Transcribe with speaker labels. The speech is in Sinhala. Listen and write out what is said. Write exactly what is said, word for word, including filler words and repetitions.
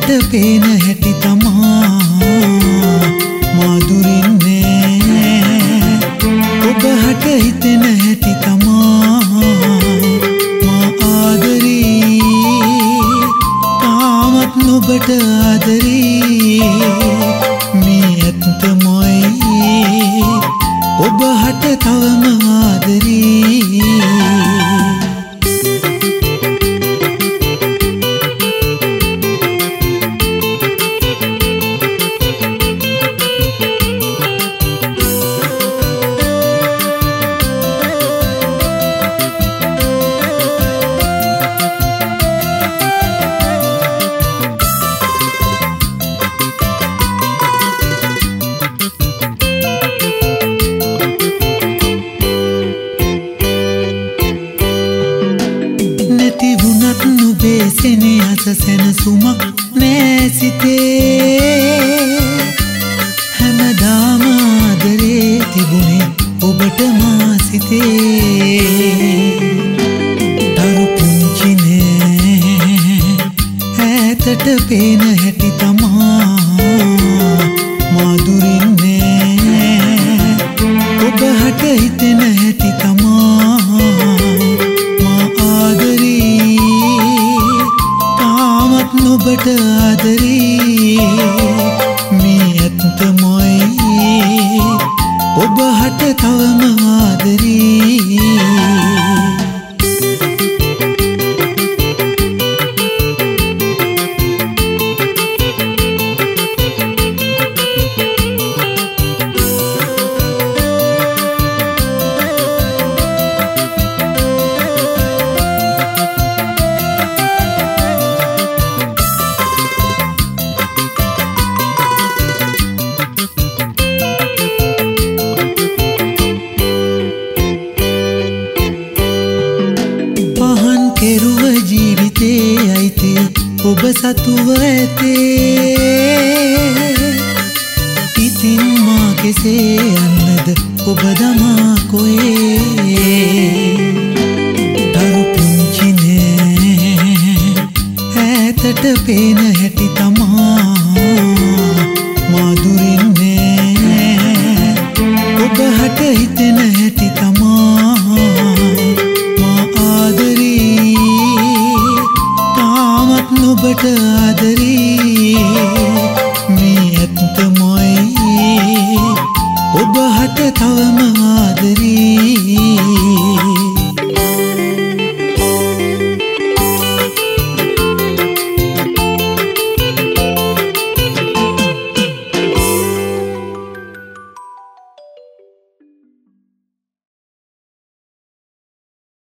Speaker 1: ඇතට පේන හැටි තමා මාදුරින්නේ ඔබ හට හිතෙන හැටි තමා මා ආදරී තාමත් නොබට ආදරී මේ ඇත්තමයි ඔබ හට තවම ආදරී සෙනෙහස සැනසුමක් නෑ සිතේ හැමදාම ආදරේ තිබුණේ ඔබට මා සිතේ තරු පුංචිනේ ඈතට පේන හැටි තමා මාදුරින්නේ ඔබ හට හිතෙන හැටි තමා මා ආදරී නොබට ආදරී මේ ඇත්තමයි ඔබ හට තවම ආදරී කෙරුව ජීවිතේ අයිතිය ඔබ සතුව ඇතේ ඉතින් මා කෙසේ යන්නද ඔබ දමා කොහේ තරු පුංචිනේ ඈතට පේන හැටි තමා මාදුරින්නේ ඔබ හට හිතෙන හැටි තමා ඔබට ආදරී මේ ඇත්තමයි ඔබ හට තවම